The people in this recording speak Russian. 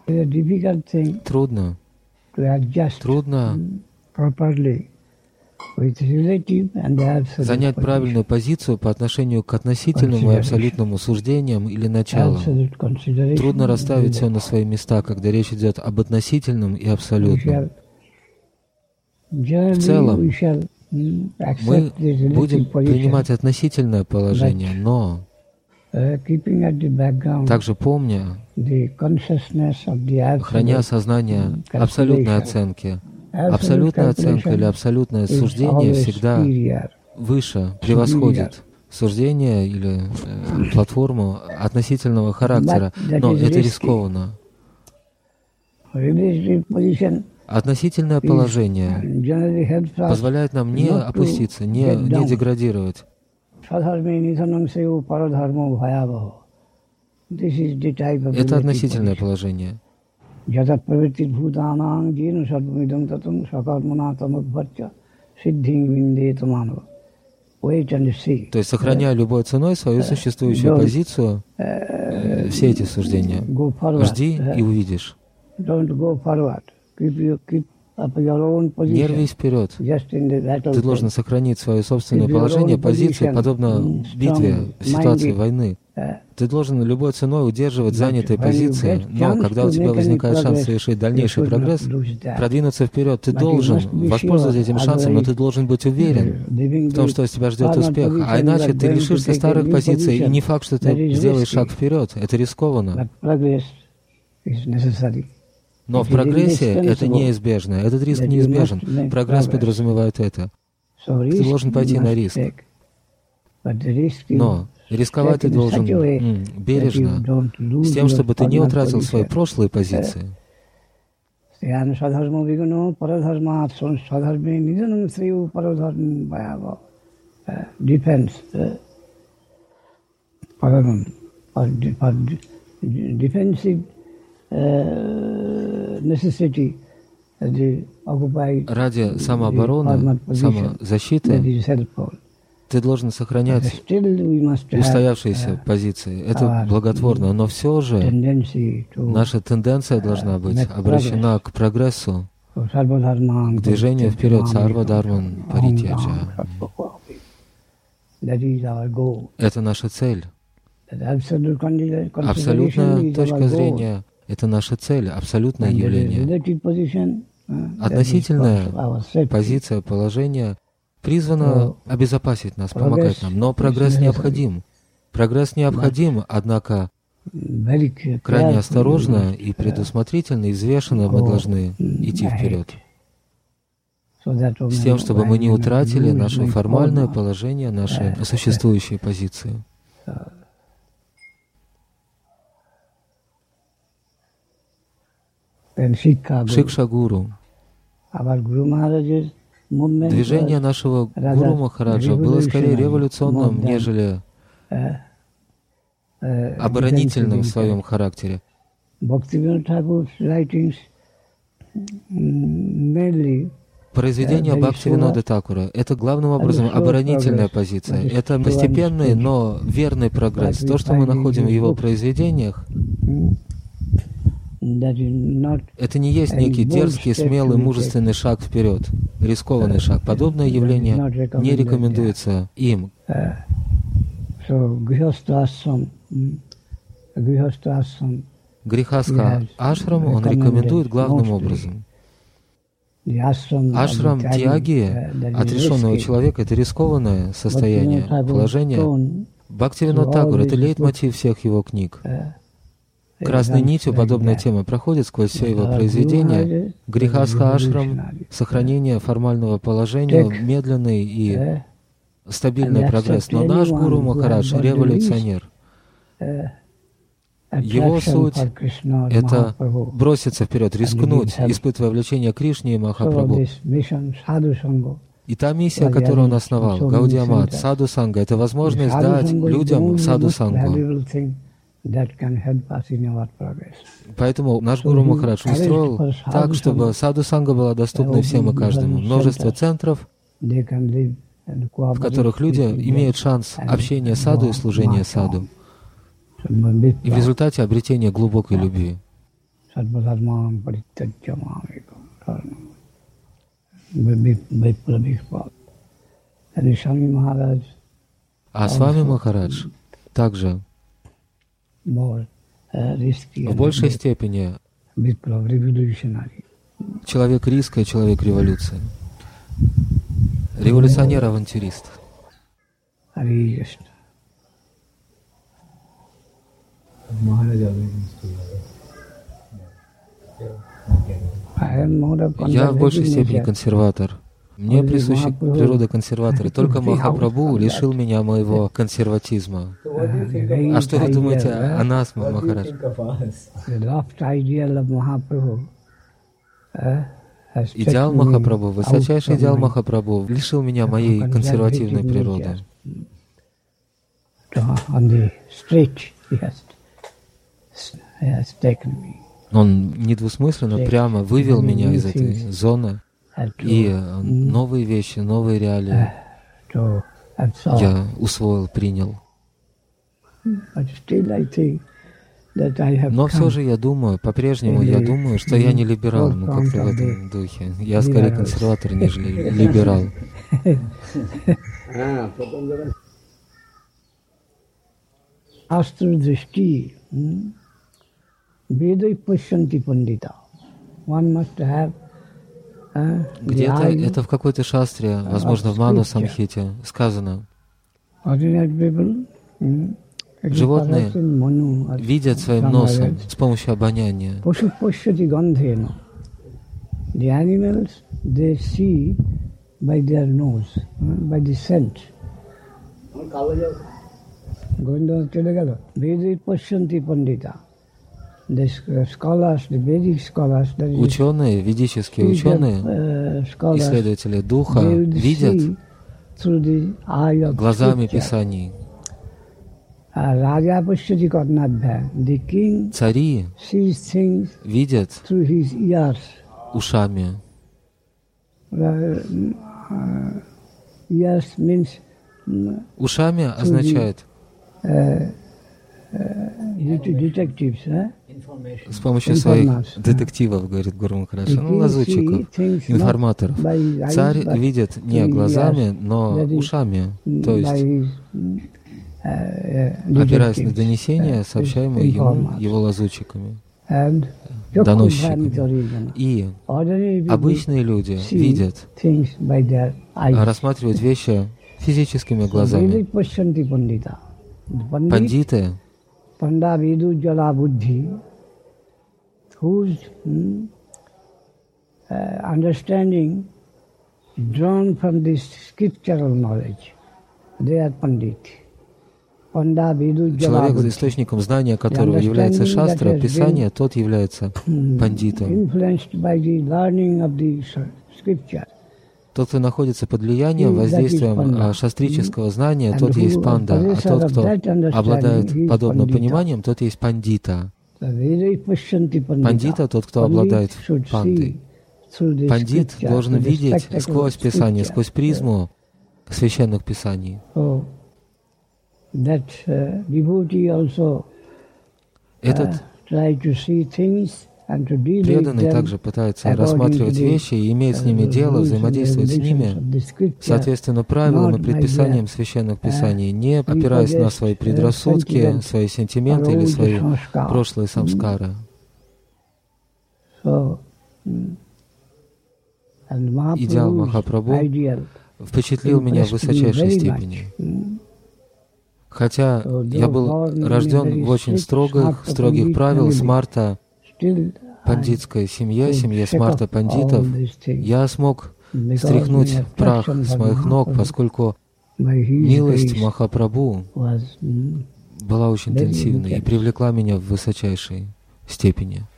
Трудно занять правильную позицию по отношению к относительному и абсолютному суждениям или началам. Трудно расставить все на свои места, когда речь идет об относительном и абсолютном. В целом, мы будем принимать относительное положение, но также помня, храня сознание абсолютной оценки. Абсолютная оценка или абсолютное суждение всегда выше, превосходит суждение или платформу относительного характера, но это рискованно. Относительное положение позволяет нам не опуститься, не деградировать. Это относительное положение. То есть, сохраняя любой ценой свою существующую позицию, все эти суждения, жди и увидишь. Не рвись вперед. Ты должен сохранить свое собственное положение, позицию, подобно битве, ситуации войны. Ты должен любой ценой удерживать занятые позиции, но когда у тебя возникает шанс совершить дальнейший прогресс, продвинуться вперед, ты должен воспользоваться этим шансом, но ты должен быть уверен в том, что тебя ждет успех. А иначе ты лишишься старых позиций, и не факт, что ты сделаешь шаг вперед. Это рискованно. Но в прогрессе это неизбежно. Этот риск неизбежен. Прогресс подразумевает это. Ты должен пойти на риск. Но рисковать ты должен бережно, с тем, чтобы ты не утратил свои прошлые позиции. Ради самообороны, самозащиты ты должен сохранять устоявшиеся позиции. Это благотворно, но все же наша тенденция должна быть обращена к прогрессу, к движению вперед, сарва дharman паритяджа. Это наша цель. Абсолютная точка зрения — это наша цель, абсолютное явление. Относительная позиция, положение призвано обезопасить нас, помогать нам, но прогресс необходим. Прогресс необходим, однако крайне осторожно и предусмотрительно, и взвешенно мы должны идти вперед, с тем, чтобы мы не утратили наше формальное положение, наши существующие позиции. Шикша-гуру. Движение нашего Гуру Махараджа было скорее революционным, нежели оборонительным в своем характере. Произведение Бхактивинода Такура — это главным образом оборонительная позиция. Это постепенный, но верный прогресс. То, что мы находим в его произведениях, это не есть некий дерзкий, смелый, мужественный шаг вперед, рискованный шаг. Подобное явление не рекомендуется им. Грихастха ашрам он рекомендует главным образом. Ашрам тяги отрешенного человека — это рискованное состояние, положение. Бхактивинод Такур — это лейтмотив всех его книг. Красной нитью подобная тема проходит сквозь все его произведения. Грихастха ашрам, сохранение формального положения, медленный и стабильный прогресс. Но наш Гуру Махарадж — революционер. Его суть — это броситься вперед, рискнуть, испытывая влечение Кришне и Махапрабху. И та миссия, которую он основал, Гаудия Мат, Саду Санга, это возможность дать людям Саду Сангу. Поэтому наш Гуру Махарадж устроил так, чтобы Саду Санга была доступна всем и каждому. Множество центров, в которых люди имеют шанс общения саду и служения саду. И в результате обретения глубокой любви. А Свами Махарадж также в большей степени человек риска и человек революции. Революционер-авантюрист. Я в большей степени консерватор. Мне присуща природа консерватора. Только Махапрабху лишил меня моего консерватизма. А что вы думаете о нас, Махарадж? Идеал Махапрабху, высочайший идеал Махапрабху лишил меня моей консервативной природы. Он недвусмысленно прямо вывел меня из этой зоны, и новые вещи, новые реалии я усвоил, принял. Но все же я думаю, по-прежнему я думаю, что я не либерал, ну как-то в этом духе. Я скорее консерватор, нежели либерал. Где-то это в какой-то шастре, возможно, в Ману Самхите сказано. Животные видят своим носом с помощью обоняния. Ученые, ведические ученые, исследователи духа видят глазами Писаний. Цари видят ушами. Ушами означает с помощью своих детективов, говорит Гуру Махарадж, лазутчиков, информаторов. Царь видит не глазами, но ушами, то есть опираясь на донесения, сообщаемые ему его лазутчиками, доносчиками. И обычные люди видят, рассматривают вещи физическими глазами. Пандиты, whose understanding drawn from this scriptural knowledge, they are Pandit. Человек, за источником знания которого является шастра, Писание, тот является пандитом. Тот, кто находится под влиянием, воздействием шастрического знания, тот есть панда, а тот, кто обладает подобным пониманием, тот есть пандита. Пандита — тот, кто обладает пандой. Пандит должен видеть сквозь Писание, сквозь призму священных Писаний. Этот преданный также пытается рассматривать вещи и иметь с ними дело, взаимодействовать с ними, соответственно, правилам и предписаниям священных Писаний, не опираясь на свои предрассудки, свои сентименты или свои прошлые самскары. Идеал Махапрабху впечатлил меня в высочайшей степени. Хотя я был рожден в очень строгих правил Смарта, пандитской семье, семье Смарта пандитов, я смог стряхнуть прах с моих ног, поскольку милость Махапрабху была очень интенсивной и привлекла меня в высочайшей степени.